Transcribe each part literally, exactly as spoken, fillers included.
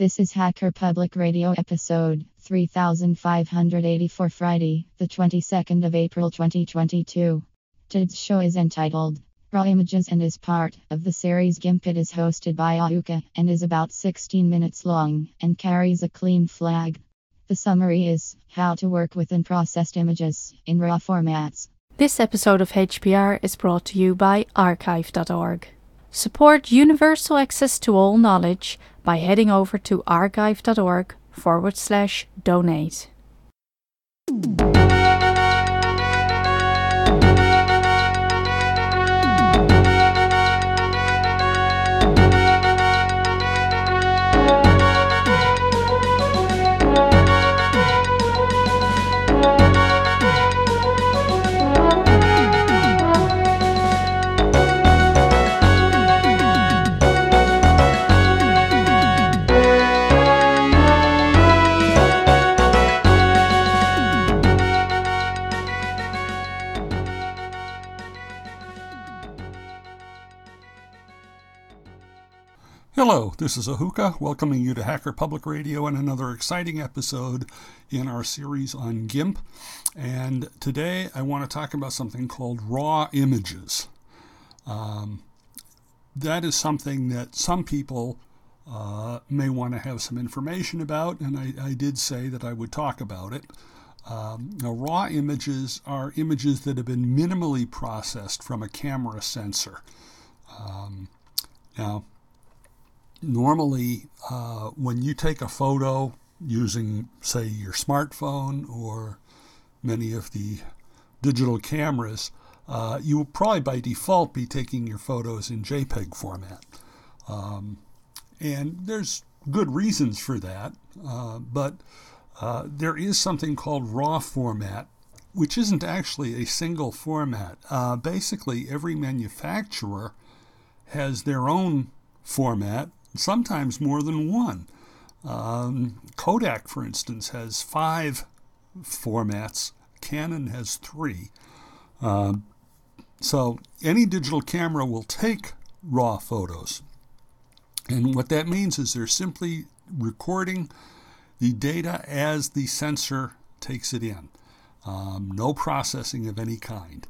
This is Hacker Public Radio episode three thousand five hundred eighty for Friday, the twenty-second of April twenty twenty-two. Today's show is entitled Raw Images and is part of the series GIMP. It is hosted by Ahuka and is about sixteen minutes long and carries a clean flag. The summary is how to work with unprocessed images in raw formats. This episode of H P R is brought to you by archive dot org. Support universal access to all knowledge by heading over to archive.org forward slash donate. Hello, this is Ahuka, welcoming you to Hacker Public Radio and another exciting episode in our series on GIMP. And today I want to talk about something called raw images. Um, that is something that some people uh, may want to have some information about, and I, I did say that I would talk about it. Um, now, raw images are images that have been minimally processed from a camera sensor. Um, now, Normally, uh, when you take a photo using, say, your smartphone or many of the digital cameras, uh, you will probably by default be taking your photos in JPEG format. Um, and there's good reasons for that, uh, but uh, there is something called RAW format, which isn't actually a single format. Uh, basically, every manufacturer has their own format, sometimes more than one. Um, Kodak, for instance, has five formats. Canon has three. Uh, so any digital camera will take raw photos. And what that means is they're simply recording the data as the sensor takes it in. Um, no processing of any kind.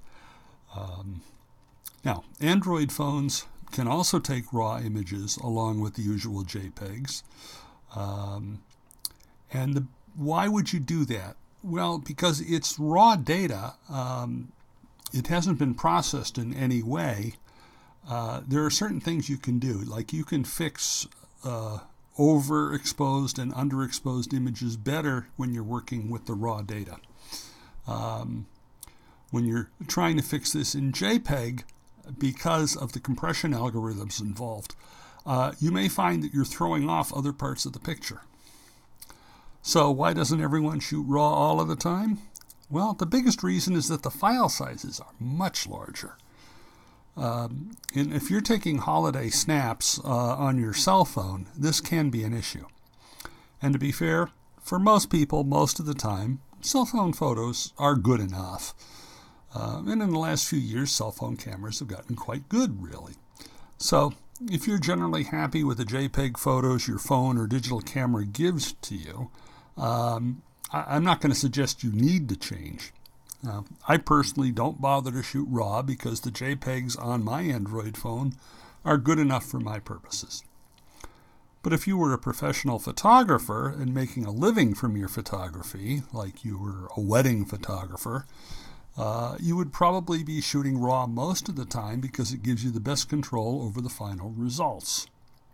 Um, now, Android phones can also take raw images along with the usual JPEGs. Um, and the, why would you do that? Well, because it's raw data. Um, it hasn't been processed in any way. Uh, there are certain things you can do, like you can fix uh, overexposed and underexposed images better when you're working with the raw data. Um, when you're trying to fix this in JPEG, because of the compression algorithms involved, uh, you may find that you're throwing off other parts of the picture. So why doesn't everyone shoot RAW all of the time? Well, the biggest reason is that the file sizes are much larger. Um, and if you're taking holiday snaps uh, on your cell phone, this can be an issue. And to be fair, for most people, most of the time, cell phone photos are good enough. Uh, and in the last few years, cell phone cameras have gotten quite good, really. So if you're generally happy with the JPEG photos your phone or digital camera gives to you, um, I- I'm not going to suggest you need to change. Uh, I personally don't bother to shoot RAW because the JPEGs on my Android phone are good enough for my purposes. But if you were a professional photographer and making a living from your photography, like you were a wedding photographer, Uh, you would probably be shooting RAW most of the time because it gives you the best control over the final results.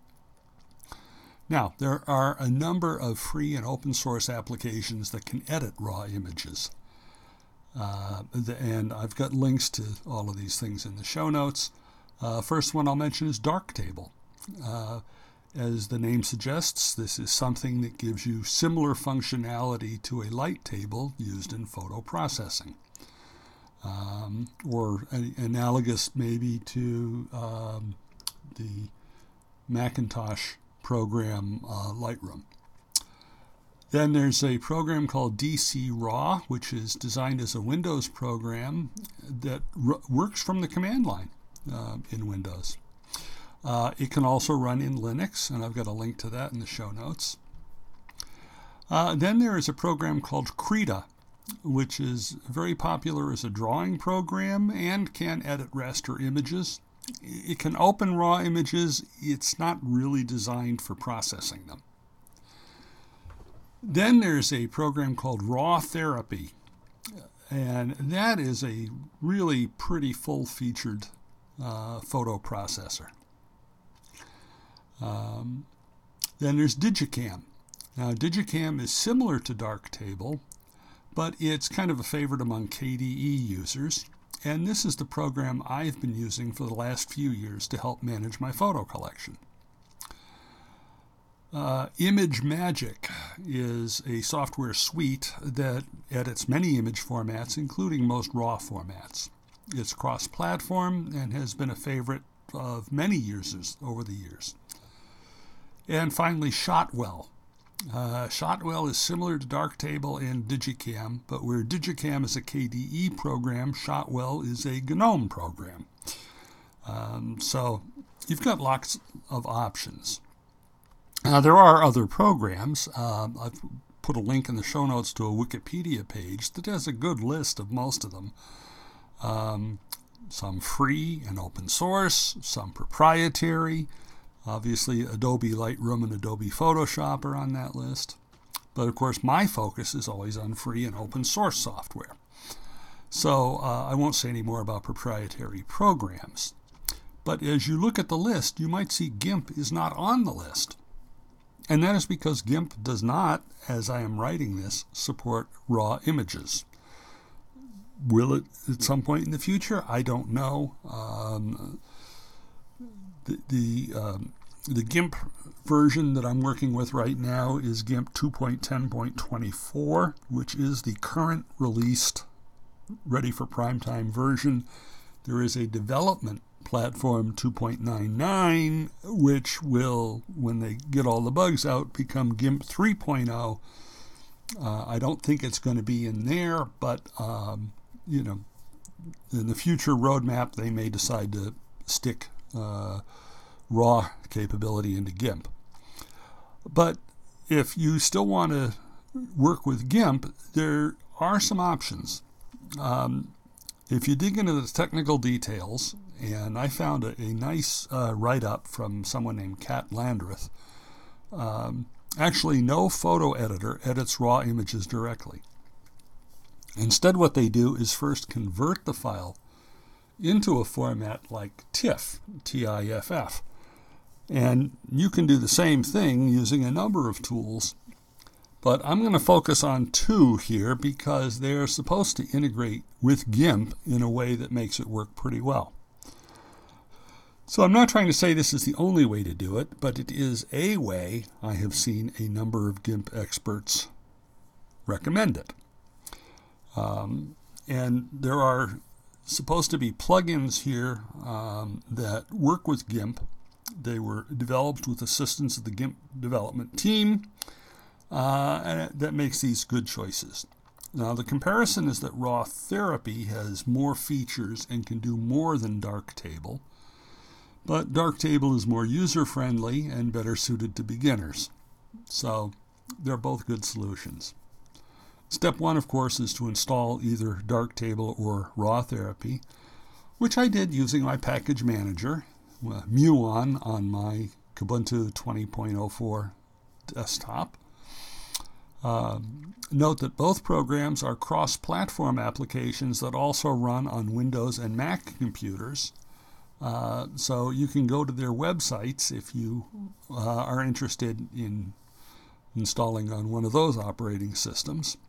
Now, there are a number of free and open source applications that can edit RAW images. Uh, the, and I've got links to all of these things in the show notes. Uh, first one I'll mention is Darktable. Uh, as the name suggests, this is something that gives you similar functionality to a light table used in photo processing. Um, or a, analogous maybe to um, the Macintosh program uh, Lightroom. Then there's a program called D C RAW, which is designed as a Windows program that r- works from the command line uh, in Windows. Uh, it can also run in Linux, and I've got a link to that in the show notes. Uh, then there is a program called Krita, which is very popular as a drawing program and can edit raster images. It can open raw images. It's not really designed for processing them. Then there's a program called Raw Therapy, and that is a really pretty full-featured uh, photo processor. Um, then there's Digicam. Now, Digicam is similar to Darktable, but it's kind of a favorite among K D E users, and this is the program I've been using for the last few years to help manage my photo collection. Uh, ImageMagick is a software suite that edits many image formats, including most RAW formats. It's cross-platform and has been a favorite of many users over the years. And finally, Shotwell. Uh, Shotwell is similar to Darktable and Digicam, but where Digicam is a K D E program, Shotwell is a GNOME program. Um, so you've got lots of options. Now, there are other programs. Um, I've put a link in the show notes to a Wikipedia page that has a good list of most of them. Um, some free and open source, some proprietary. Obviously, Adobe Lightroom and Adobe Photoshop are on that list. But, of course, my focus is always on free and open source software. So uh, I won't say any more about proprietary programs. But as you look at the list, you might see GIMP is not on the list. And that is because GIMP does not, as I am writing this, support raw images. Will it at some point in the future? I don't know. Um, the the, um, the GIMP version that I'm working with right now is GIMP two point ten point twenty-four, which is the current released, ready for primetime version. There is a development platform two point ninety-nine, which will, when they get all the bugs out, become GIMP three point oh. Uh, I don't think it's going to be in there, but, um, you know, in the future roadmap, they may decide to stick uh, raw capability into GIMP. But if you still want to work with GIMP, there are some options. Um, if you dig into the technical details, and I found a, a nice uh, write-up from someone named Kat Landreth. Um, actually, no photo editor edits raw images directly. Instead, what they do is first convert the file into a format like TIFF, T I F F. And you can do the same thing using a number of tools. But I'm going to focus on two here because they're supposed to integrate with GIMP in a way that makes it work pretty well. So I'm not trying to say this is the only way to do it, but it is a way I have seen a number of GIMP experts recommend it. Um, and there are supposed to be plugins here um, that work with GIMP. They were developed with assistance of the GIMP development team, uh, and that makes these good choices. Now, the comparison is that Raw Therapy has more features and can do more than Darktable. But Darktable is more user-friendly and better suited to beginners. So they're both good solutions. Step one, of course, is to install either Darktable or Raw Therapy, which I did using my package manager, uh, Muon, on my Kubuntu twenty point oh four desktop. Uh, note that both programs are cross-platform applications that also run on Windows and Mac computers. Uh, so you can go to their websites if you uh, are interested in installing on one of those operating systems.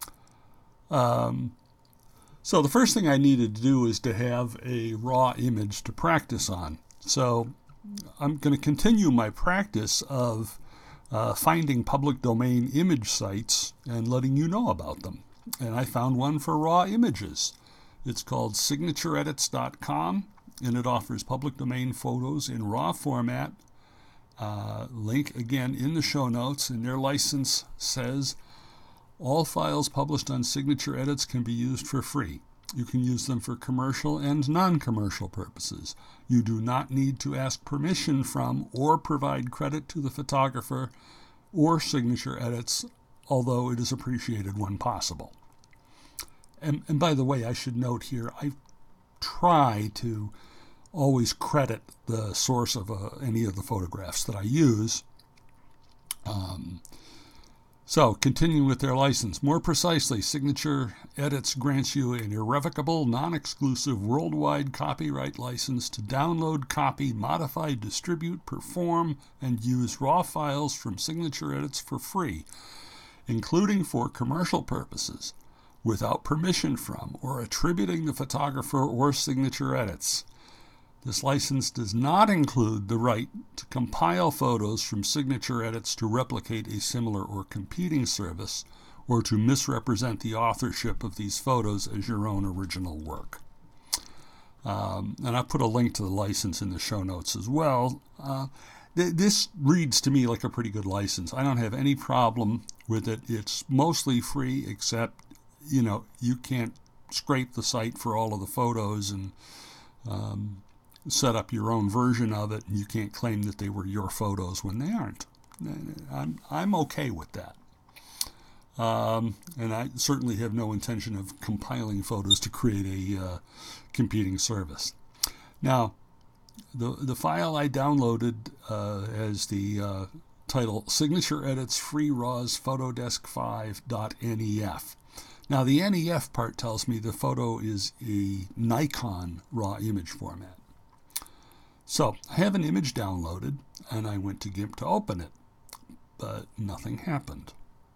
Um, so the first thing I needed to do is to have a raw image to practice on. So I'm going to continue my practice of uh, finding public domain image sites and letting you know about them. And I found one for raw images. It's called signature edits dot com. And it offers public domain photos in RAW format. Uh, link again in the show notes, and their license says all files published on Signature Edits can be used for free. You can use them for commercial and non-commercial purposes. You do not need to ask permission from or provide credit to the photographer or signature edits, although it is appreciated when possible. And, and by the way, I should note here, I try to always credit the source of uh, any of the photographs that I use. Um, So, continuing with their license. More precisely, Signature Edits grants you an irrevocable, non-exclusive, worldwide copyright license to download, copy, modify, distribute, perform, and use raw files from Signature Edits for free, including for commercial purposes, without permission from or attributing the photographer or Signature Edits. This license does not include the right to compile photos from Signature Edits to replicate a similar or competing service, or to misrepresent the authorship of these photos as your own original work. Um, and I put a link to the license in the show notes as well. Uh, th- this reads to me like a pretty good license. I don't have any problem with it. It's mostly free, except, you know, you can't scrape the site for all of the photos and um, set up your own version of it, and you can't claim that they were your photos when they aren't. I'm, I'm okay with that. Um, and I certainly have no intention of compiling photos to create a uh, competing service. Now, the the file I downloaded uh, has the uh, title Signature Edits Free Raws Photodesk five dot N E F. Now, the N E F part tells me the photo is a Nikon raw image format. So, I have an image downloaded, and I went to GIMP to open it, but nothing happened.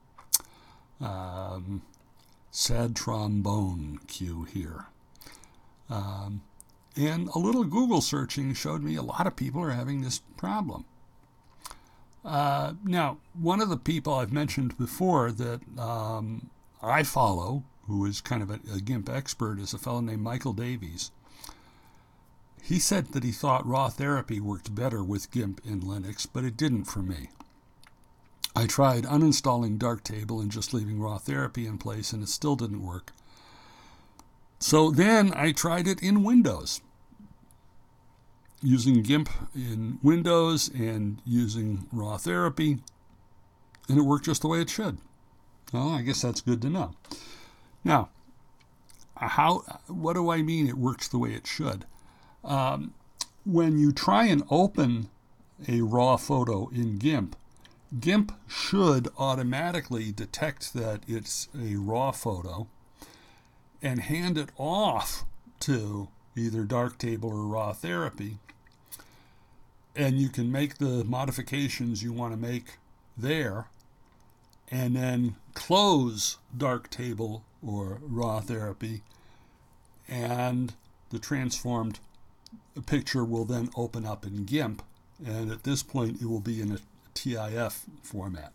Um, sad trombone cue here. Um, and a little Google searching showed me a lot of people are having this problem. Uh, now, one of the people I've mentioned before that um, I follow, who is kind of a, a GIMP expert, is a fellow named Michael Davies. He said that he thought Raw Therapy worked better with GIMP in Linux, but it didn't for me. I tried uninstalling Darktable and just leaving Raw Therapy in place, and it still didn't work. So then I tried it in Windows, using GIMP in Windows and using Raw Therapy, and it worked just the way it should. Well, I guess that's good to know. Now, how? What do I mean it works the way it should? Um, when you try and open a raw photo in GIMP, GIMP should automatically detect that it's a raw photo and hand it off to either Darktable or Raw Therapy, and you can make the modifications you want to make there, and then close Darktable or Raw Therapy, and the transformed picture will then open up in GIMP, and at this point it will be in a T I F format.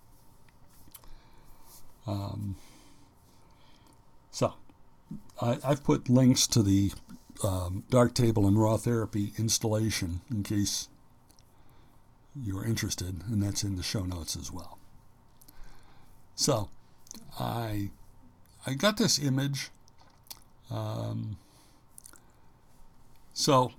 Um, so, I, I've put links to the um, Darktable and Raw Therapy installation in case you're interested, and that's in the show notes as well. So, I I got this image. Um, so,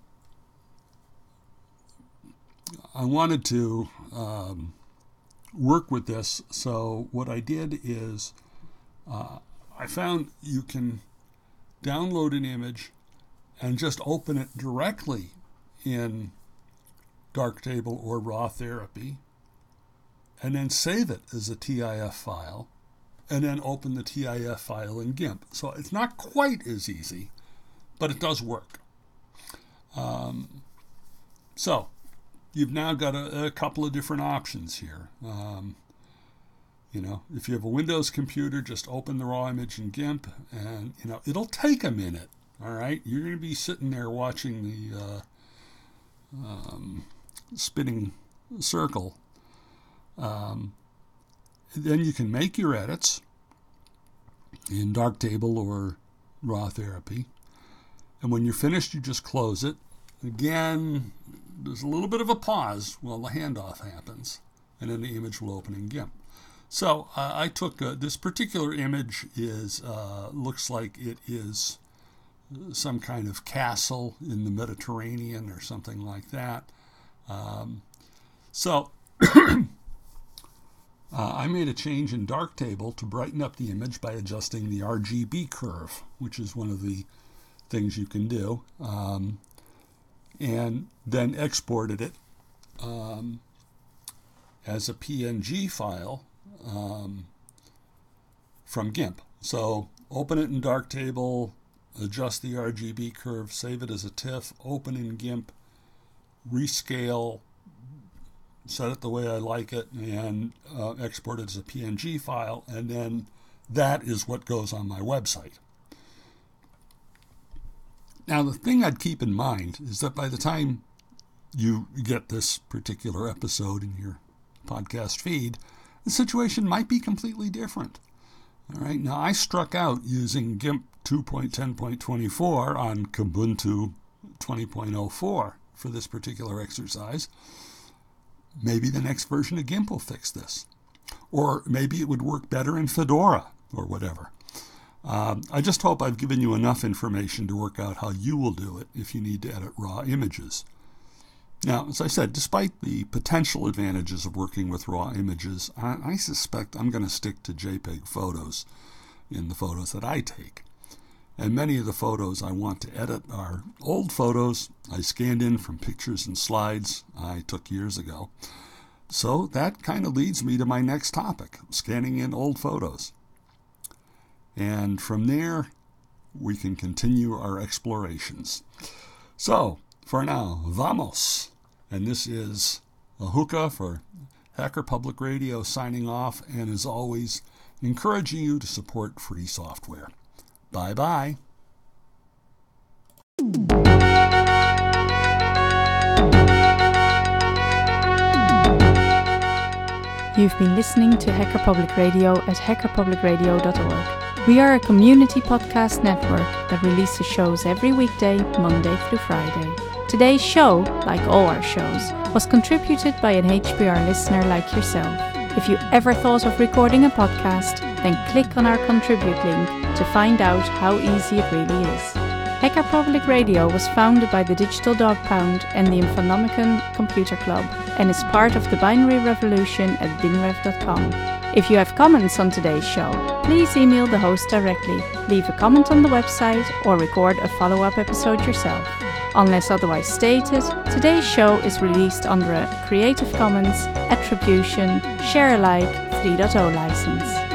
I wanted to um, work with this, so what I did is uh, I found you can download an image and just open it directly in Darktable or Raw Therapy, and then save it as a T I F file, and then open the T I F file in GIMP. So it's not quite as easy, but it does work. Um, so you've now got a, a couple of different options here. Um, you know, if you have a Windows computer, just open the raw image in GIMP, and, you know, it'll take a minute, all right? You're going to be sitting there watching the uh, um, spinning circle. Um, then you can make your edits in Darktable or Raw Therapy. And when you're finished, you just close it. Again, there's a little bit of a pause while the handoff happens, and then the image will open in GIMP. So uh, I took uh, this particular image is uh, looks like it is some kind of castle in the Mediterranean or something like that. Um, so uh, I made a change in Darktable to brighten up the image by adjusting the R G B curve, which is one of the things you can do, um, and then exported it um, as a P N G file um, from GIMP. So open it in Darktable, adjust the R G B curve, save it as a TIFF, open in GIMP, rescale, set it the way I like it, and uh, export it as a P N G file, and then that is what goes on my website. Now, the thing I'd keep in mind is that by the time you get this particular episode in your podcast feed, the situation might be completely different. All right. Now, I struck out using GIMP two point ten point twenty-four on Kubuntu twenty point oh four for this particular exercise. Maybe the next version of GIMP will fix this. Or maybe it would work better in Fedora or whatever. Um, I just hope I've given you enough information to work out how you will do it if you need to edit raw images. Now, as I said, despite the potential advantages of working with raw images, I, I suspect I'm going to stick to JPEG photos in the photos that I take. And many of the photos I want to edit are old photos I scanned in from pictures and slides I took years ago. So that kind of leads me to my next topic, scanning in old photos. And from there, we can continue our explorations. So, for now, vamos! And this is Ahuka for Hacker Public Radio signing off, and as always, encouraging you to support free software. Bye-bye. You've been listening to Hacker Public Radio at hacker public radio dot org. We are a community podcast network that releases shows every weekday, Monday through Friday. Today's show, like all our shows, was contributed by an H P R listener like yourself. If you ever thought of recording a podcast, then click on our contribute link to find out how easy it really is. Hacker Public Radio was founded by the Digital Dog Pound and the Infonomicon Computer Club and is part of the Binary Revolution at binrev dot com. If you have comments on today's show, please email the host directly, leave a comment on the website, or record a follow-up episode yourself. Unless otherwise stated, today's show is released under a Creative Commons Attribution Share Alike three point oh license.